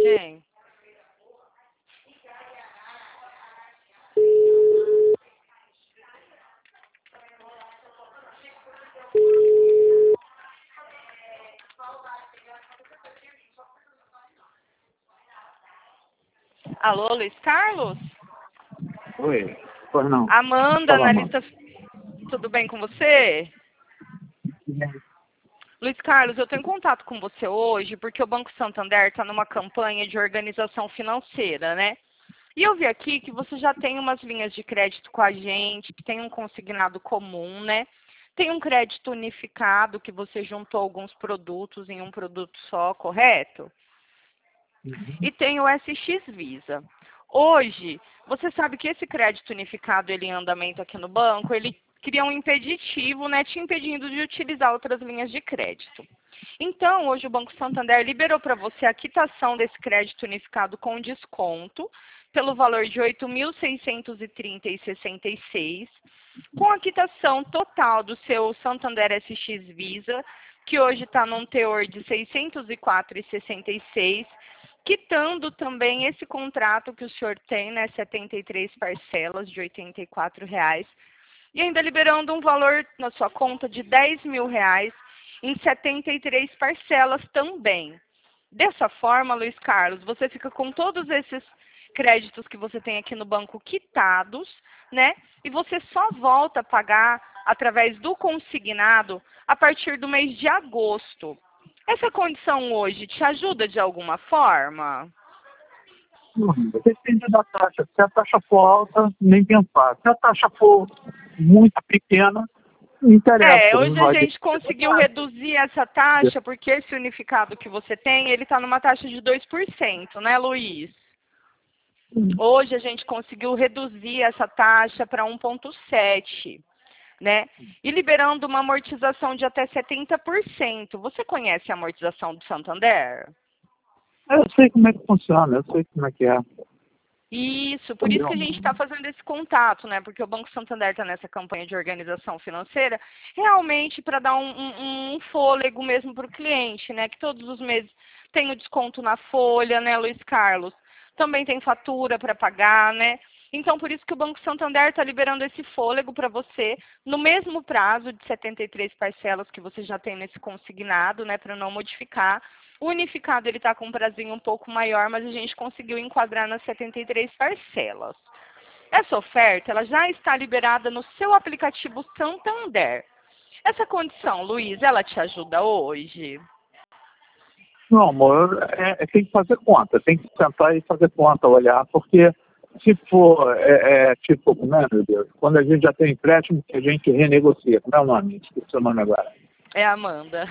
gente. Alô, Luiz Carlos? Oi, pois não. Amanda, Fala, analista. Tudo bem com você? Luiz Carlos, eu estou em contato com você hoje porque o Banco Santander está numa campanha de organização financeira, né? E eu vi aqui que você já tem umas linhas de crédito com a gente, que tem um consignado comum, né? Tem um crédito unificado que você juntou alguns produtos em um produto só, correto? E tem o SX Visa. Hoje, você sabe que esse crédito unificado ele em andamento aqui no banco, ele cria um impeditivo, né, te impedindo de utilizar outras linhas de crédito. Então, hoje o Banco Santander liberou para você a quitação desse crédito unificado com desconto pelo valor de R$ 8.630,66, com a quitação total do seu Santander SX Visa, que hoje está num teor de R$ 604,66, quitando também esse contrato que o senhor tem, né, 73 parcelas de R$ 84,00, e ainda liberando um valor na sua conta de R$ 10.000 em 73 parcelas também. Dessa forma, Luiz Carlos, você fica com todos esses créditos que você tem aqui no banco quitados, né? E você só volta a pagar através do consignado a partir do mês de agosto. Essa condição hoje te ajuda de alguma forma? Depende da taxa. Se a taxa for alta, nem pensar. Se a taxa for muito pequena, não interessa. Hoje a gente conseguiu reduzir essa taxa, porque esse unificado que você tem, ele está numa taxa de 2%, né, Luiz? Hoje a gente conseguiu reduzir essa taxa para 1,7%, né? E liberando uma amortização de até 70%. Você conhece a amortização do Santander? Eu sei como é que funciona, eu sei como é que é. Isso, por isso que a gente está fazendo esse contato, né? Porque o Banco Santander está nessa campanha de organização financeira, realmente para dar um fôlego mesmo para o cliente, né? Que todos os meses tem o desconto na folha, né, Luiz Carlos? Também tem fatura para pagar, né? Então, por isso que o Banco Santander está liberando esse fôlego para você, no mesmo prazo de 73 parcelas que você já tem nesse consignado, né, para não modificar. O unificado ele está com um prazinho um pouco maior, mas a gente conseguiu enquadrar nas 73 parcelas. Essa oferta ela já está liberada no seu aplicativo Santander. Essa condição, Luiz, ela te ajuda hoje? Não, amor, tem que fazer conta, tem que sentar e fazer conta, olhar, porque se for, tipo, né, meu Deus, quando a gente já tem empréstimo, que a gente renegocia. Como é o nome? Esqueci o seu nome agora. É a Amanda.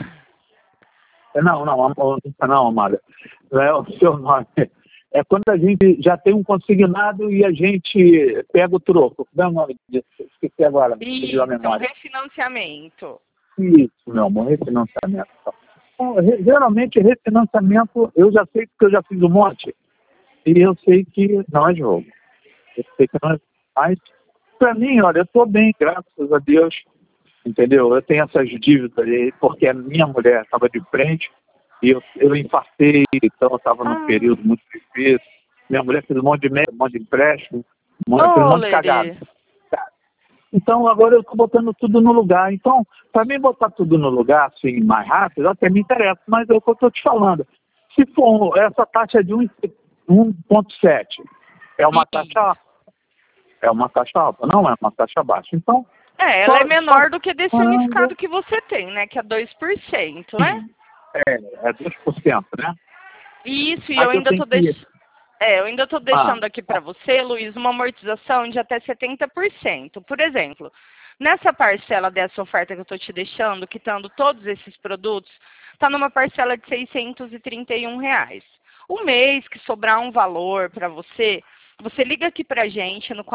Não, Amada. Não é o seu nome. É quando a gente já tem um consignado e a gente pega o troco. Como é o nome disso? Esqueci agora, me pediu a Isso, um memória. refinanciamento. Isso, meu amor, refinanciamento. Então, geralmente, refinanciamento, eu já sei porque eu já fiz um monte. E eu sei que não é jogo. Eu sei que não é. Mas, para mim, olha, eu estou bem, graças a Deus. Entendeu? Eu tenho essas dívidas aí, porque a minha mulher estava de frente e eu infartei, então eu estava num período muito difícil. Minha mulher fez um monte de merda, um monte de empréstimo, fez um monte de cagada. Então agora eu estou botando tudo no lugar. Então, para mim botar tudo no lugar assim mais rápido, até me interessa, mas é o que eu estou te falando. Se for essa taxa de 1,7, é uma taxa alta. É uma taxa alta, não é uma taxa baixa. Então, ela é menor do que desse unificado que você tem, né? Que é 2%, né? É 2%, né? Isso, e eu ainda estou deixando aqui para você, Luiz, uma amortização de até 70%. Por exemplo, nessa parcela dessa oferta que eu estou te deixando, quitando todos esses produtos, está numa parcela de R$ 631. O mês que sobrar um valor para você, você liga aqui para a gente no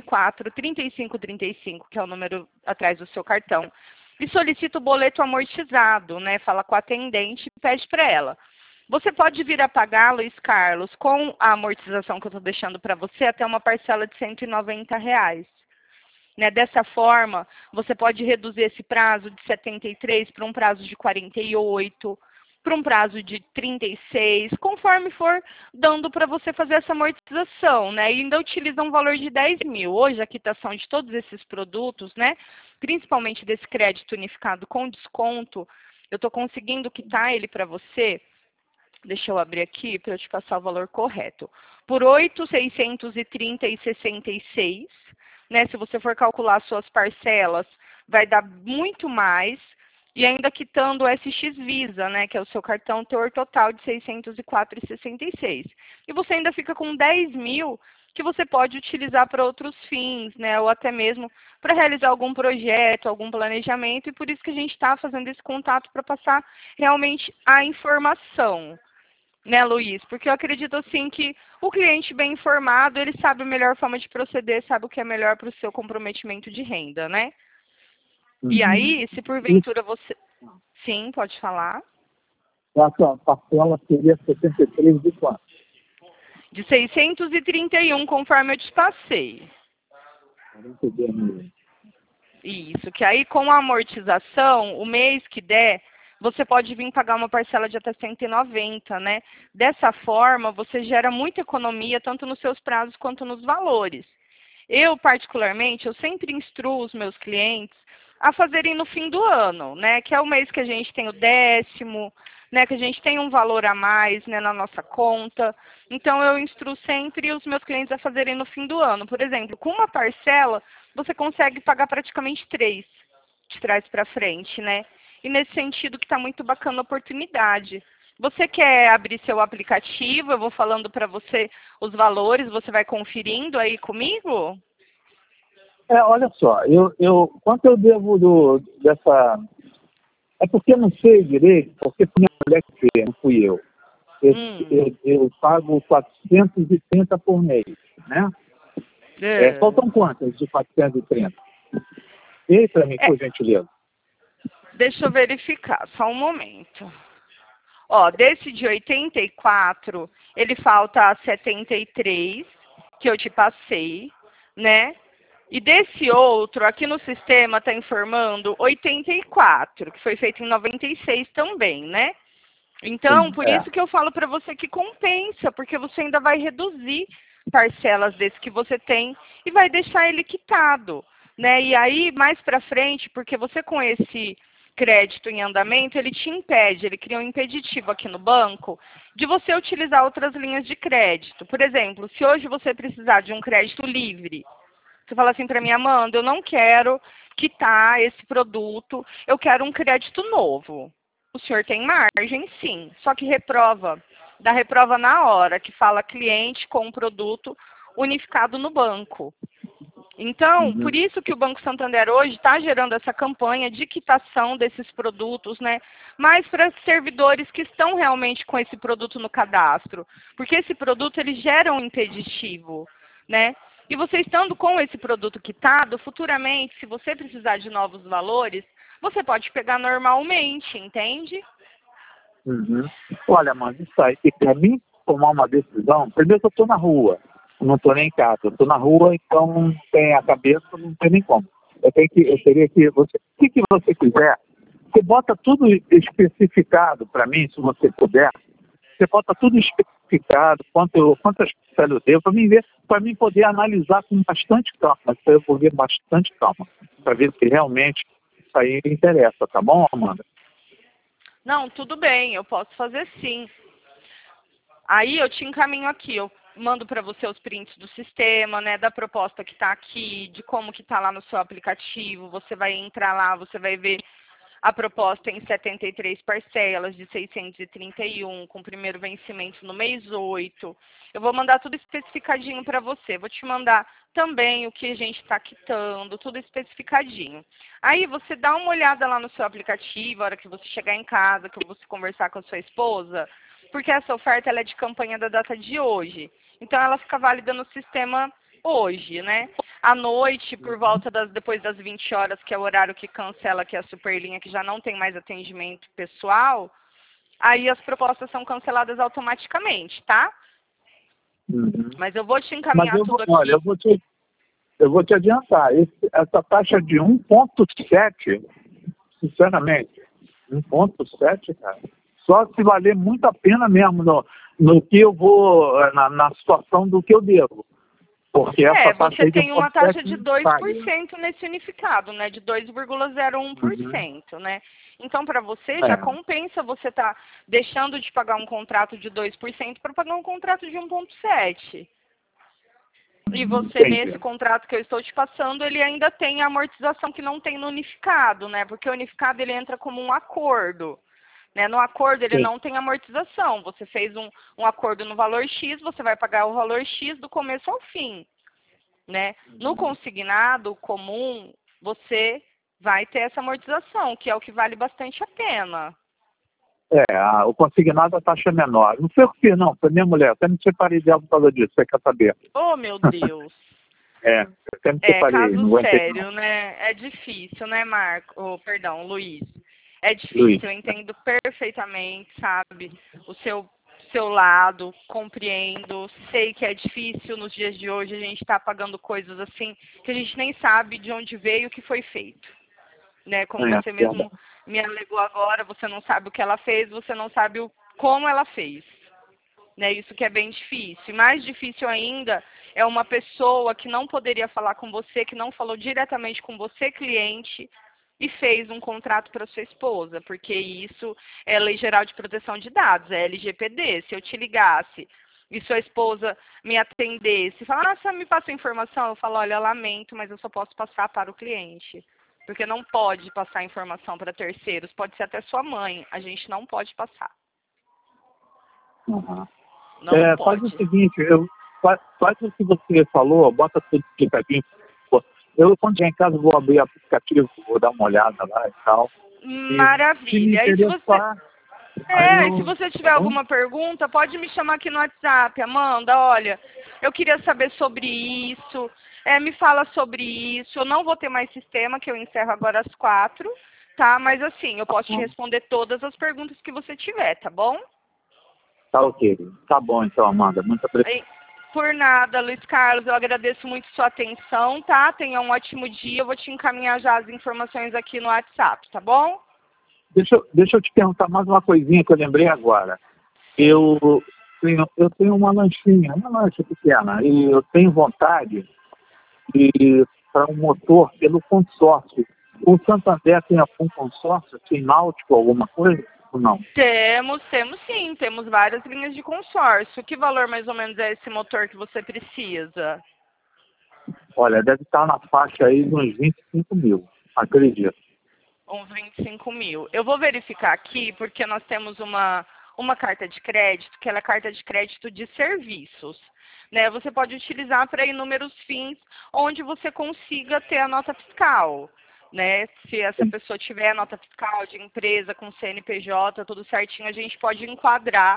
4004-3535, que é o número atrás do seu cartão, e solicita o boleto amortizado, né? Fala com a atendente e pede para ela. Você pode vir a pagar, Luiz Carlos, com a amortização que eu estou deixando para você, até uma parcela de R$ 190. Né? Dessa forma, você pode reduzir esse prazo de 73 para um prazo de 48, para um prazo de 36, conforme for dando para você fazer essa amortização, né? E ainda utiliza um valor de 10 mil. Hoje, a quitação de todos esses produtos, né? Principalmente desse crédito unificado com desconto, eu estou conseguindo quitar ele para você. Deixa eu abrir aqui para eu te passar o valor correto. Por 8.630,66, né? Se você for calcular suas parcelas, vai dar muito mais. E ainda quitando o SX Visa, né? Que é o seu cartão, teor total de 604,66. E você ainda fica com 10 mil que você pode utilizar para outros fins, né? Ou até mesmo para realizar algum projeto, algum planejamento. E por isso que a gente está fazendo esse contato para passar realmente a informação. Né, Luiz? Porque eu acredito, assim, que o cliente bem informado, ele sabe a melhor forma de proceder, sabe o que é melhor para o seu comprometimento de renda, né? E aí, se porventura você... Sim, pode falar. Essa parcela seria 73 de quanto? De 631, conforme eu te passei. 42 mil. Isso, que aí com a amortização, o mês que der, você pode vir pagar uma parcela de até 190, né? Dessa forma, você gera muita economia, tanto nos seus prazos quanto nos valores. Eu, particularmente, eu sempre instruo os meus clientes a fazerem no fim do ano, né? Que é o mês que a gente tem o 10º, né? Que a gente tem um valor a mais, né, na nossa conta. Então, eu instruo sempre os meus clientes a fazerem no fim do ano. Por exemplo, com uma parcela, você consegue pagar praticamente 3, de trás para frente, né? E nesse sentido que está muito bacana a oportunidade. Você quer abrir seu aplicativo? Eu vou falando para você os valores, você vai conferindo aí comigo? Olha só, quanto eu devo dessa... É porque eu não sei direito, porque foi minha mulher que fez, não fui eu. Eu pago 430 por mês, né? Faltam quantas de 430? E para mim, por gentileza. Deixa eu verificar, só um momento. Ó, desse de 84, ele falta 73, que eu te passei, né? E desse outro, aqui no sistema está informando 84, que foi feito em 96 também, né? Então, por isso que eu falo para você que compensa, porque você ainda vai reduzir parcelas desse que você tem e vai deixar ele quitado, né? E aí, mais para frente, porque você com esse crédito em andamento, ele te impede, ele cria um impeditivo aqui no banco de você utilizar outras linhas de crédito. Por exemplo, se hoje você precisar de um crédito livre, você fala assim para mim, Amanda, eu não quero quitar esse produto, eu quero um crédito novo. O senhor tem margem, sim, só que dá reprova na hora, que fala cliente com produto unificado no banco. Então, por isso que o Banco Santander hoje está gerando essa campanha de quitação desses produtos, né? Mais para servidores que estão realmente com esse produto no cadastro. Porque esse produto, ele gera um impeditivo, né? E você estando com esse produto quitado, futuramente, se você precisar de novos valores, você pode pegar normalmente, entende? Olha, mano, isso aí, para mim tomar uma decisão, primeiro que eu estou na rua, não estou nem em casa, eu estou na rua, então tem a cabeça, não tem nem como. Eu teria que, o que você quiser, você bota tudo especificado para mim, se você puder, você bota tudo especificado, quantas parcelas eu devo, para mim poder analisar com bastante calma, para eu poder bastante calma, para ver se realmente isso aí interessa, tá bom, Amanda? Não, tudo bem, eu posso fazer sim. Aí eu te encaminho aqui, eu mando para você os prints do sistema, né, da proposta que está aqui, de como que está lá no seu aplicativo, você vai entrar lá, você vai ver a proposta em 73 parcelas de 631, com primeiro vencimento no mês 8. Eu vou mandar tudo especificadinho para você. Vou te mandar também o que a gente está quitando, tudo especificadinho. Aí você dá uma olhada lá no seu aplicativo, a hora que você chegar em casa, que você conversar com a sua esposa, porque essa oferta ela é de campanha da data de hoje. Então ela fica válida no sistema hoje, né? À noite, por volta depois das 20 horas, que é o horário que cancela, que é a Superlinha, que já não tem mais atendimento pessoal, aí as propostas são canceladas automaticamente, tá? Mas eu vou te encaminhar tudo aqui. Olha, eu vou te adiantar, essa taxa de 1,7, sinceramente, 1,7, cara, Só se valer muito a pena mesmo no que eu vou, na situação do que eu devo. Porque essa taxa você aí de tem uma imposto taxa de técnico paga. 2% nesse unificado, né? De 2,01%, né? Então, para você, já É, compensa você estar deixando de pagar um contrato de 2% para pagar um contrato de 1,7%. E você, entendi. nesse contrato que eu estou te passando, ele ainda tem a amortização que não tem no unificado, né? Porque o unificado, ele entra como um acordo. Né? No acordo, ele Sim. não tem amortização. Você fez um acordo no valor X, você vai pagar o valor X do começo ao fim. Né? No consignado comum, você vai ter essa amortização, que é o que vale bastante a pena. O consignado a taxa é menor. Não foi o que fiz, não. Foi minha mulher. Até me separei dela por causa disso. Você quer saber? Oh, meu Deus. Eu até me separei. Caso Não aguentei, sério, não. né? É difícil, né, Marco? Perdão, Luiz. É Luiz. difícil, eu entendo perfeitamente, sabe? O seu lado, compreendo. Sei que é difícil nos dias de hoje a gente estar pagando coisas assim que a gente nem sabe de onde veio o que foi feito. Né? Como você mesmo Verdade. me alegou agora, você não sabe o que ela fez, você não sabe como ela fez. Né? Isso que é bem difícil. E mais difícil ainda é uma pessoa que não poderia falar com você, que não falou diretamente com você, cliente, e fez um contrato para sua esposa, porque isso é Lei Geral de Proteção de Dados, é LGPD. Se eu te ligasse e sua esposa me atendesse e falar, você me passa a informação, eu falo, olha, lamento, mas eu só posso passar para o cliente. Porque não pode passar informação para terceiros, pode ser até sua mãe, a gente não pode passar. Uhum. Não Faz pode. o seguinte, faz o que você falou, bota tudo explicadinho. Eu, quando chegar em casa, vou abrir o aplicativo, vou dar uma olhada lá e tal. E se me Maravilha. interessar, aí E se eu... você Tá tiver bom? alguma pergunta, pode me chamar aqui no WhatsApp. Amanda, olha, eu queria saber sobre isso. Me fala sobre isso. Eu não vou ter mais sistema, que eu encerro agora às 4, tá? Mas assim, eu posso te responder todas as perguntas que você tiver, tá bom? Tá ok. Tá bom então, Amanda. Muito obrigado. E, por nada, Luiz Carlos, eu agradeço muito sua atenção, tá? Tenha um ótimo dia. Eu vou te encaminhar já as informações aqui no WhatsApp, tá bom? Deixa eu te perguntar mais uma coisinha que eu lembrei agora. Sim. Eu tenho uma uma lancha pequena, e eu tenho vontade de para um motor pelo consórcio. O Santander tem algum consórcio, assim, náutico, alguma coisa? Ou não? Temos sim, temos várias linhas de consórcio. Que valor mais ou menos é esse motor que você precisa? Olha, deve estar na faixa aí de uns 25 mil, acredito. Uns 25 mil. Eu vou verificar aqui, porque nós temos uma carta de crédito, que ela é carta de crédito de serviços. Né? Você pode utilizar para inúmeros fins, onde você consiga ter a nota fiscal. Né? Se essa pessoa tiver a nota fiscal de empresa com CNPJ, tudo certinho, a gente pode enquadrar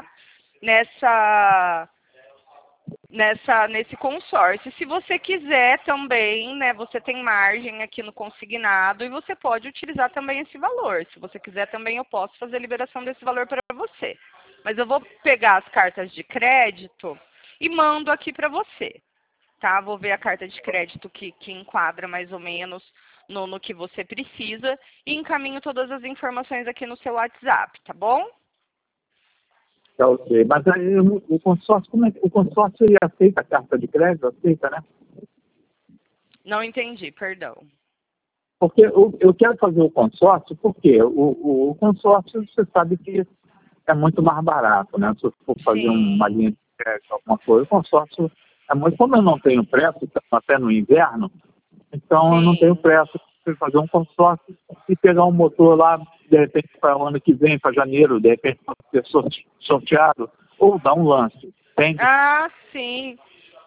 nesse consórcio. Se você quiser também, né, você tem margem aqui no consignado e você pode utilizar também esse valor. Se você quiser também eu posso fazer a liberação desse valor para você. Mas eu vou pegar as cartas de crédito e mando aqui para você, tá? Vou ver a carta de crédito que enquadra mais ou menos no que você precisa e encaminho todas as informações aqui no seu WhatsApp, tá bom? Tá ok. Mas aí o consórcio, o consórcio ele aceita a carta de crédito? Aceita, né? Não entendi, perdão. Porque eu quero fazer o consórcio, porque o consórcio, você sabe que é muito mais barato, né? Se eu for fazer uma Sim, linha de crédito, alguma coisa, o consórcio é muito... Como eu não tenho pressa, até no inverno, então eu não tenho sim. pressa de fazer um consórcio e pegar um motor lá, de repente, para o ano que vem, para janeiro, de repente, para ser sorteado, ou dar um lance, entende? Ah, sim.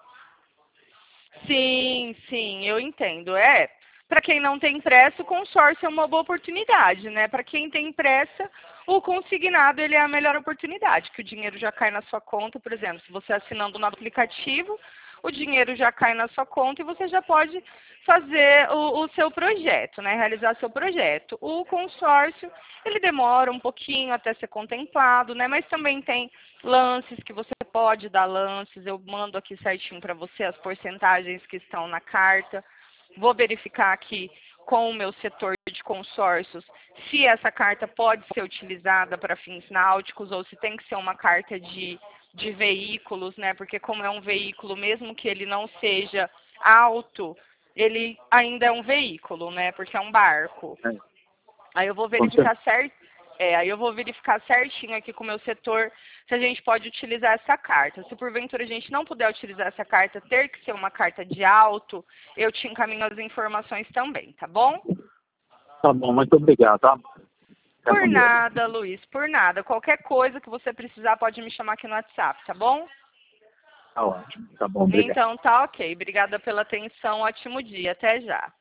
Sim, eu entendo. Para quem não tem pressa, o consórcio é uma boa oportunidade, né? Para quem tem pressa, o consignado ele é a melhor oportunidade, que o dinheiro já cai na sua conta, por exemplo, se você assinando no aplicativo, o dinheiro já cai na sua conta e você já pode fazer o seu projeto, né? Realizar seu projeto. O consórcio, ele demora um pouquinho até ser contemplado, né? Mas também tem lances que você pode dar lances. Eu mando aqui certinho para você as porcentagens que estão na carta. Vou verificar aqui com o meu setor de consórcios se essa carta pode ser utilizada para fins náuticos ou se tem que ser uma carta de veículos, né? Porque como é um veículo, mesmo que ele não seja alto, ele ainda é um veículo, né? Porque é um barco. Aí eu vou verificar aí eu vou verificar certinho aqui com o meu setor se a gente pode utilizar essa carta. Se porventura a gente não puder utilizar essa carta, ter que ser uma carta de alto, eu te encaminho as informações também, tá bom? Tá bom, muito obrigado, tá? Por nada, Luiz, por nada. Qualquer coisa que você precisar, pode me chamar aqui no WhatsApp, tá bom? Tá ótimo, tá bom, obrigado. Então tá ok. Obrigada pela atenção, ótimo dia. Até já.